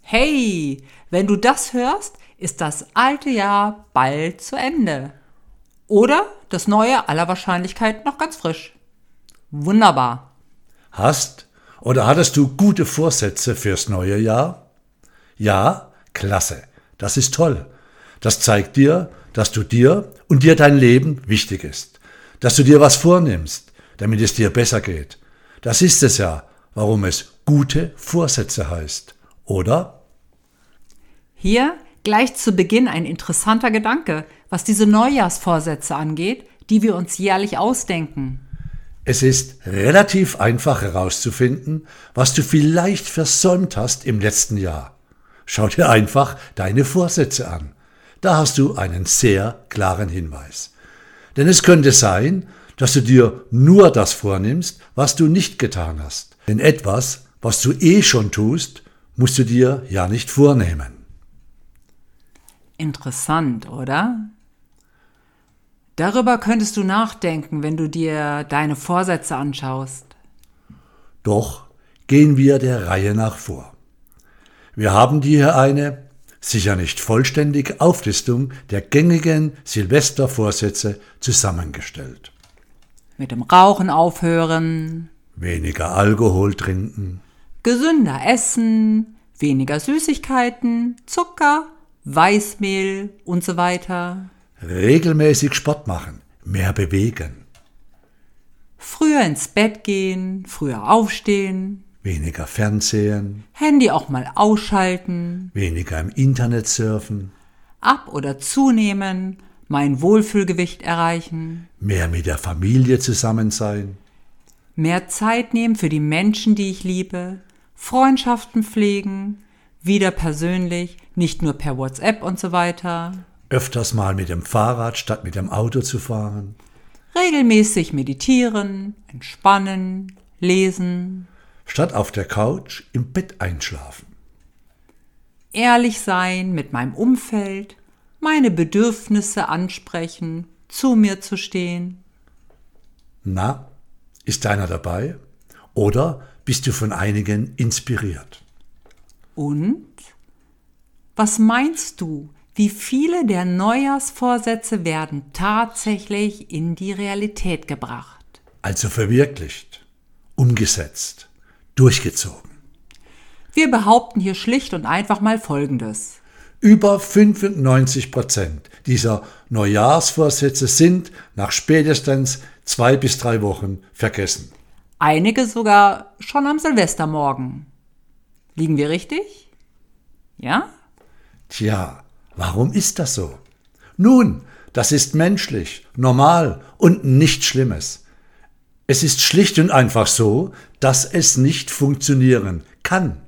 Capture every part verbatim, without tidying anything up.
Hey, wenn du das hörst, ist das alte Jahr bald zu Ende. Oder das neue aller Wahrscheinlichkeit noch ganz frisch. Wunderbar. Hast oder hattest du gute Vorsätze fürs neue Jahr? Ja, klasse. Das ist toll. Das zeigt dir, dass du dir und dir dein Leben wichtig ist. Dass du dir was vornimmst, damit es dir besser geht. Das ist es ja, warum es gute Vorsätze heißt. Oder? Hier gleich zu Beginn ein interessanter Gedanke, was diese Neujahrsvorsätze angeht, die wir uns jährlich ausdenken. Es ist relativ einfach herauszufinden, was du vielleicht versäumt hast im letzten Jahr. Schau dir einfach deine Vorsätze an. Da hast du einen sehr klaren Hinweis. Denn es könnte sein, dass du dir nur das vornimmst, was du nicht getan hast. Denn etwas, was du eh schon tust, musst du dir ja nicht vornehmen. Interessant, oder? Darüber könntest du nachdenken, wenn du dir deine Vorsätze anschaust. Doch gehen wir der Reihe nach vor. Wir haben dir hier eine, sicher nicht vollständige Auflistung der gängigen Silvestervorsätze zusammengestellt. Mit dem Rauchen aufhören, Weniger Alkohol trinken, gesünder essen, weniger Süßigkeiten, Zucker, Weißmehl und so weiter. regelmäßig Sport machen, mehr bewegen, Früher ins Bett gehen, früher aufstehen, weniger Fernsehen, Handy auch mal ausschalten, weniger im Internet surfen, ab- oder zunehmen, mein Wohlfühlgewicht erreichen, mehr mit der Familie zusammen sein, mehr Zeit nehmen für die Menschen, die ich liebe, Freundschaften pflegen, wieder persönlich, nicht nur per WhatsApp und so weiter, öfters mal mit dem Fahrrad statt mit dem Auto zu fahren, regelmäßig meditieren, entspannen, lesen, statt auf der Couch im Bett einschlafen, ehrlich sein mit meinem Umfeld, meine Bedürfnisse ansprechen, zu mir zu stehen. Na, ist deiner dabei? Oder bist du von einigen inspiriert? Und? Was meinst du, wie viele der Neujahrsvorsätze werden tatsächlich in die Realität gebracht? Also verwirklicht, umgesetzt, durchgezogen. Wir behaupten hier schlicht und einfach mal Folgendes. Über fünfundneunzig Prozent dieser Neujahrsvorsätze sind nach spätestens zwei bis drei Wochen vergessen. Einige sogar schon am Silvestermorgen. Liegen wir richtig? Ja? Tja, warum ist das so? Nun, das ist menschlich, normal und nichts Schlimmes. Es ist schlicht und einfach so, dass es nicht funktionieren kann.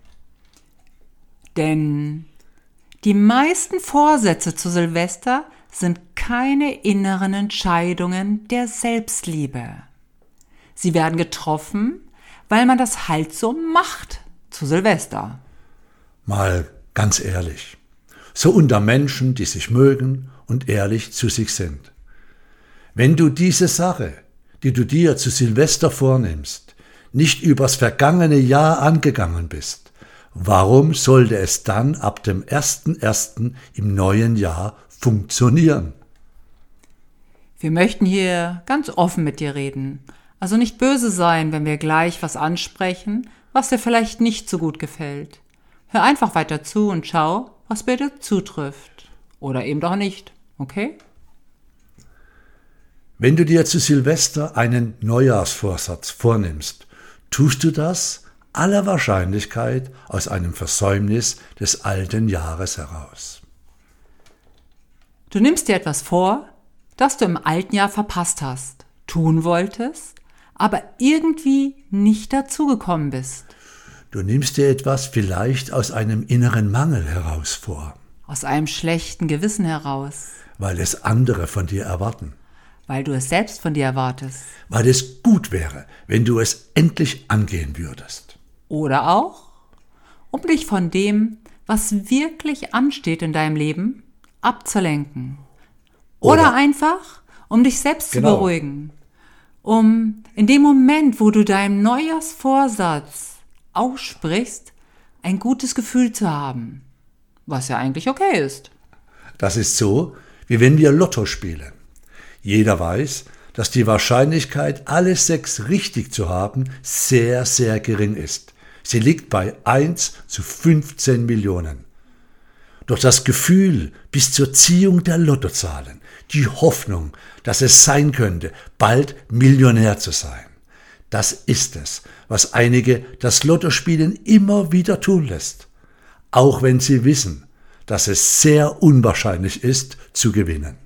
Denn die meisten Vorsätze zu Silvester sind keine inneren Entscheidungen der Selbstliebe. Sie werden getroffen, weil man das halt so macht zu Silvester. Mal ganz ehrlich, so unter Menschen, die sich mögen und ehrlich zu sich sind. Wenn du diese Sache, die du dir zu Silvester vornimmst, nicht übers vergangene Jahr angegangen bist, warum sollte es dann ab dem ersten ersten im neuen Jahr funktionieren? Wir möchten hier ganz offen mit dir reden. Also nicht böse sein, wenn wir gleich was ansprechen, was dir vielleicht nicht so gut gefällt. Hör einfach weiter zu und schau, was bei dir zutrifft. Oder eben doch nicht, okay? Wenn du dir zu Silvester einen Neujahrsvorsatz vornimmst, tust du das aller Wahrscheinlichkeit aus einem Versäumnis des alten Jahres heraus. Du nimmst dir etwas vor, das du im alten Jahr verpasst hast, tun wolltest, aber irgendwie nicht dazugekommen bist. Du nimmst dir etwas vielleicht aus einem inneren Mangel heraus vor, Aus einem schlechten Gewissen heraus, weil es andere von dir erwarten, weil du es selbst von dir erwartest. weil es gut wäre, wenn du es endlich angehen würdest. Oder auch, um dich von dem, was wirklich ansteht in deinem Leben, abzulenken. Oder, Oder- einfach, um dich selbst Genau. zu beruhigen. Um in dem Moment, wo du deinen Neujahrsvorsatz aussprichst, ein gutes Gefühl zu haben, was ja eigentlich okay ist. Das ist so, wie wenn wir Lotto spielen. Jeder weiß, dass die Wahrscheinlichkeit, alle sechs richtig zu haben, sehr, sehr gering ist. Sie liegt bei eins zu fünfzehn Millionen. Doch das Gefühl bis zur Ziehung der Lottozahlen, die Hoffnung, dass es sein könnte, bald Millionär zu sein, das ist es, was einige das Lottospielen immer wieder tun lässt, auch wenn sie wissen, dass es sehr unwahrscheinlich ist, zu gewinnen.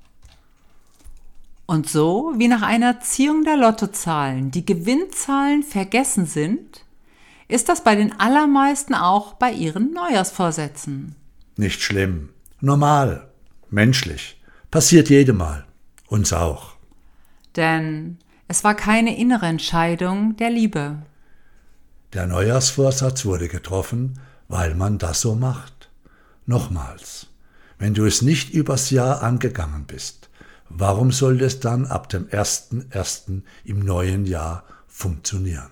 Und so wie nach einer Ziehung der Lottozahlen die Gewinnzahlen vergessen sind, ist das bei den allermeisten auch bei ihren Neujahrsvorsätzen. Nicht schlimm, normal, menschlich, passiert jedem Mal, uns auch. Denn es war keine innere Entscheidung der Liebe. Der Neujahrsvorsatz wurde getroffen, weil man das so macht. Nochmals, wenn du es nicht übers Jahr angegangen bist, warum soll es dann ab dem ersten ersten im neuen Jahr funktionieren?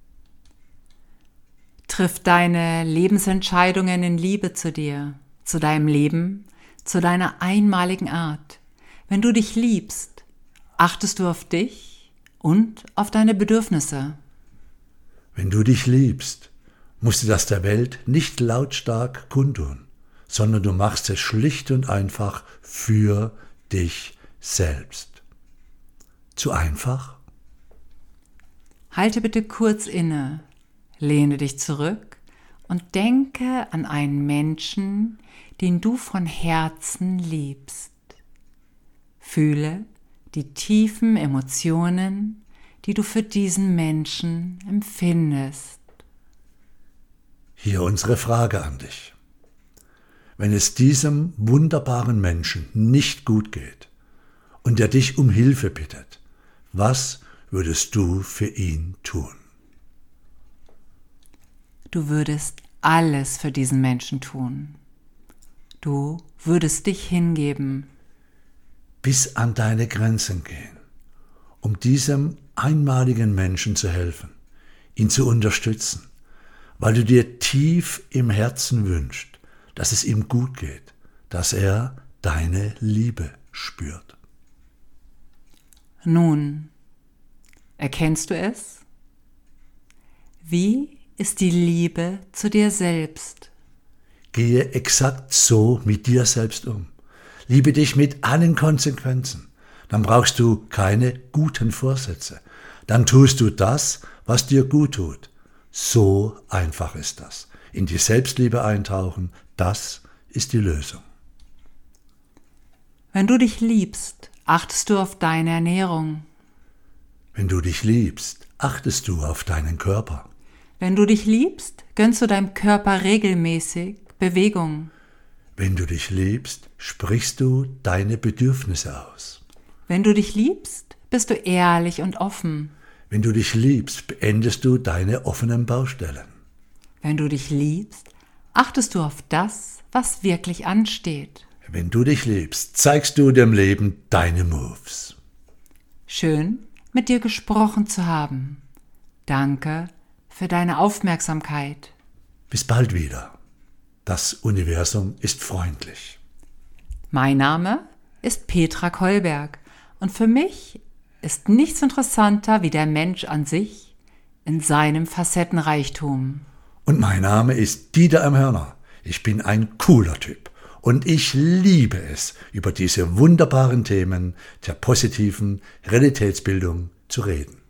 Triff deine Lebensentscheidungen in Liebe zu dir, zu deinem Leben, zu deiner einmaligen Art. Wenn du dich liebst, achtest du auf dich und auf deine Bedürfnisse. Wenn du dich liebst, musst du das der Welt nicht lautstark kundtun, sondern du machst es schlicht und einfach für dich selbst. Zu einfach? Halte bitte kurz inne, lehne dich zurück und denke an einen Menschen, den du von Herzen liebst. Fühle die tiefen Emotionen, die du für diesen Menschen empfindest. Hier unsere Frage an dich. Wenn es diesem wunderbaren Menschen nicht gut geht und er dich um Hilfe bittet, was würdest du für ihn tun? Du würdest alles für diesen Menschen tun. Du würdest dich hingeben. Bis an deine Grenzen gehen, um diesem einmaligen Menschen zu helfen, ihn zu unterstützen, weil du dir tief im Herzen wünschst, dass es ihm gut geht, dass er deine Liebe spürt. Nun, erkennst du es? Wie ist die Liebe zu dir selbst? Gehe exakt so mit dir selbst um. Liebe dich mit allen Konsequenzen. Dann brauchst du keine guten Vorsätze. Dann tust du das, was dir gut tut. So einfach ist das. In die Selbstliebe eintauchen, das ist die Lösung. Wenn du dich liebst, achtest du auf deine Ernährung. Wenn du dich liebst, achtest du auf deinen Körper. Wenn du dich liebst, gönnst du deinem Körper regelmäßig Bewegung. Wenn du dich liebst, sprichst du deine Bedürfnisse aus. Wenn du dich liebst, bist du ehrlich und offen. Wenn du dich liebst, beendest du deine offenen Baustellen. Wenn du dich liebst, achtest du auf das, was wirklich ansteht. Wenn du dich liebst, zeigst du dem Leben deine Moves. Schön, mit dir gesprochen zu haben. Danke für deine Aufmerksamkeit. Bis bald wieder. Das Universum ist freundlich. Mein Name ist Petra Kolberg und für mich ist nichts interessanter wie der Mensch an sich in seinem Facettenreichtum. Und mein Name ist Dieter M. Hörner. Ich bin ein cooler Typ und ich liebe es, über diese wunderbaren Themen der positiven Realitätsbildung zu reden.